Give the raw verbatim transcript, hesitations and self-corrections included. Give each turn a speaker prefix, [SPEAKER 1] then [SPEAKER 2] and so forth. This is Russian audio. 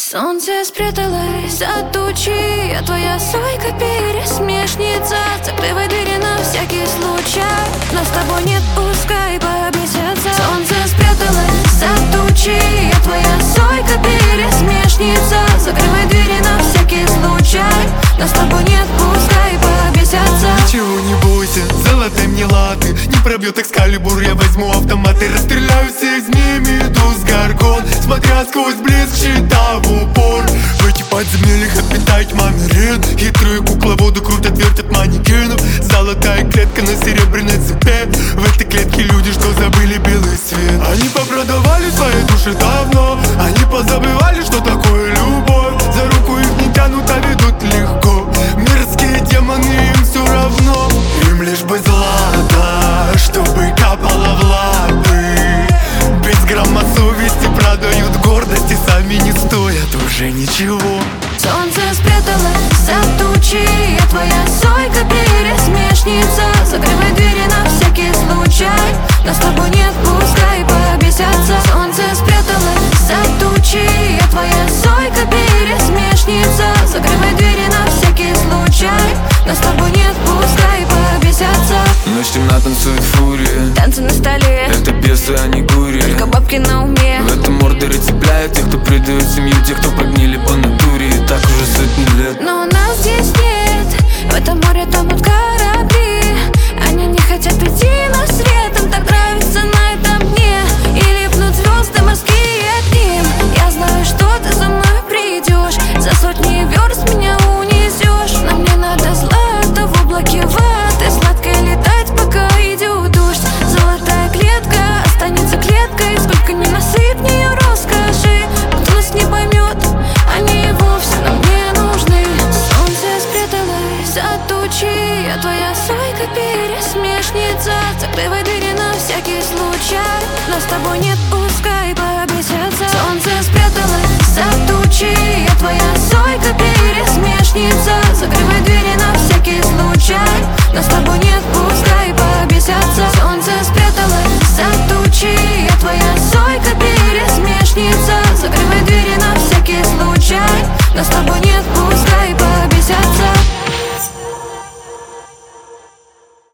[SPEAKER 1] Солнце спряталось за тучи, а твоя сойка пересмешница. Закрывай двери на всякий случай, но с тобой нет, пускай побесятся. Солнце спряталось за тучи, а твоя сойка пересмешница. Закрывай двери на всякий случай, но с тобой нет, пускай побесятся.
[SPEAKER 2] Ничего не бойся, золотой мне латы не пробьет экскалибур, я возьму автомат и расстреляю всех змей, медуз, горгон. Смотря сквозь блеск щита в упор, в этих подземельях обитает манарин. Хитрые кукловоды крутят, вертят манекенов. Золотая клетка на серебряной цепи. В этой клетке люди, что забыли белый свет. Они попродавали свои души давно, они позабывали, что такое любовь. За руку их не тянут, а ведут легко. Мирские демоны, им все равно. Им лишь бы злато, чтобы капало в лапы. Без грамма совести продают гордость и сами не стоят уже ничего.
[SPEAKER 1] Солнце спряталось за тучи, а твоя сойка пересмешница. Закрывай двери на всякий случай, но с тобой нет, пускай побесятся. Солнце спряталось за тучи, а твоя сойка пересмешница. Закрывай двери на всякий случай, но с тобой нет, пускай побесятся.
[SPEAKER 3] Ночь темна, танцует фурия,
[SPEAKER 1] танцы на столе,
[SPEAKER 3] это бесы, а не гури.
[SPEAKER 1] только бабки на уме.
[SPEAKER 3] В этом ордере цепляют тех, кто предает семью, тех, кто прогнили по натуре. И так уже сотни лет.
[SPEAKER 1] Но нас здесь нет, в этом море тонут корабли. Они не хотят прийти на свет, им так нравится на этом дне. И липнут звезды морские к ним. Я знаю, что ты за мной придешь, за сотни верст меня унесешь. Но мне надо злато в облаке ваты, сладко летать, пока идет дождь. Золотая клетка останется клеткой, сколько не насыпь в нее роскоши. Кто нас не поймет, они и вовсе нам не нужны. Солнце спряталось за тучи, а твоя сойка пересмешница. Закрывай двери на всякий случай, но с тобой нет, пускай побесятся. Солнце спряталось за тучи, а твоя сойка пересмешница. Закрывай двери на всякий случай, но с тобой нет.